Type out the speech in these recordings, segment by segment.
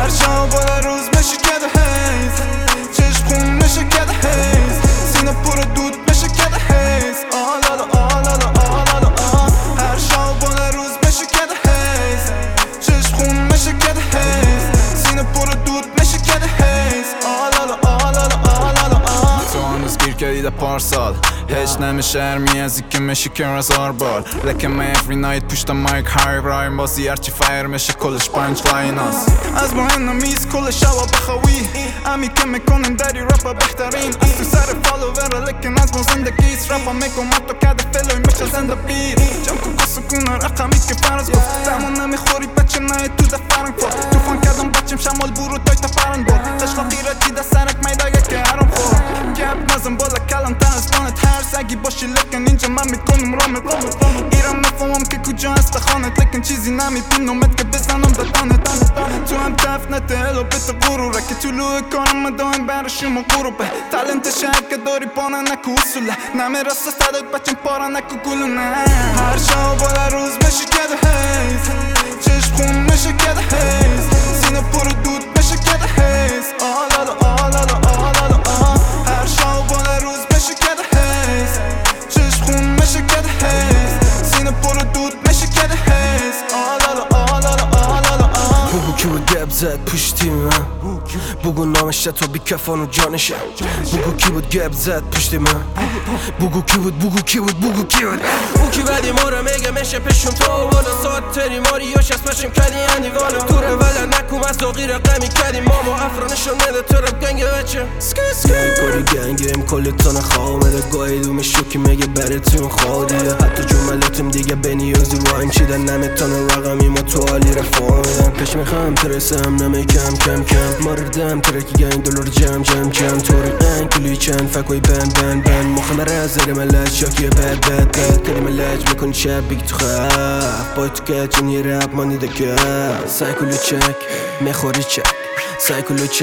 شب بالا روز میشه کده هیز چشم خون میشه کده هیز سینه پر دود میشه کده هیز آلالا آلالا آلالا هر شب بالا روز میشه کده هیز چشم خون میشه کده هیز سینه پر دود میشه کده هیز آلالا آلالا آلالا تو هنوز گیر کردی ده پارسال هیچ نمیشه هرمیازی که میشه که هزار بار لکم every night پشت مایک های برایم بازی هرچی فایر میشه کلش پنج لاین هست از ما این نمیز کل شبا بخوی امی که میکنیم داری رپا بهترین از تو سر فالوور لکن از ما زندگیست رپا میکنم تو کده فلوی میشه زنده بیر جمع کن سکونه رقمی که فرض گفت زمان نمیخوری بچه نه تو ده فرنگفورت توفان کردم بچم شمال برو تای تا فرنگ بود تشلاقی را دیده سرک میداگه که هرم خور گپ نزم بالا کلم تنستانت هر سگی باشی لکن اینجا من میکنم رامت ایرم نفهمم که کجا هست خانت لکن چیزی نمیبینمت که بزنم بدانت تو هم تفنت هلو بت غروره که طلوع کارم مدایم بر شما غروبه تالنت شهر که داری پانه نکو اصوله نمیرسه صدق بچم پارا نکو گلونه هر شب بالا روز میشه کده هیز چشم خون میشه کده هیز سینه پر دود میشه کده هیز آلالا آلالا آلالا هر شب بالا روز میشه کده هیز چشم خون میشه کده هیز سینه پر دود میشه کده هیز آلالا آلالا آلالا بگو کی بود گپ زد پشتی من بگو نامش تو بی کفان و جانشه بگو کی بود گپ زد پشتی من بگو کی بود بگو کی بود بگو کی بود او کی بدی ما رو میگه میشه پشم تو بالا ساعت تری ماریوش اسمشم کردی اندیوانم توره ولی نکوم از داغی رقمی کردی ماما افرانشون نده تو رب گنگ بچه گنگ کاری گنگیم کل تانه خامده گاهی دومه شوکی میگه برتون خادیه حتی جملاتم دیگه بنیازی وایم چیدن نمیتونه رقمی ما تو عالی رفامیدن پیش میخوام ترسم نمیکم کم کم ماردم ترکی گنگ دلار جم جم جم توری قنگ کلی چند فکوی بن مخمه رزر ملج شاکی بد کلی ملج میکن شب بیگ تو خف باید تو کچن یه رب مانی دکه سایکلو چک میخوری چک سایکلو چک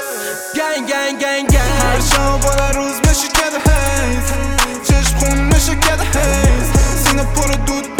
گنگ هر شب بالا روز میشه کده هیز چشم خون میشه کده هیز سینه پر دود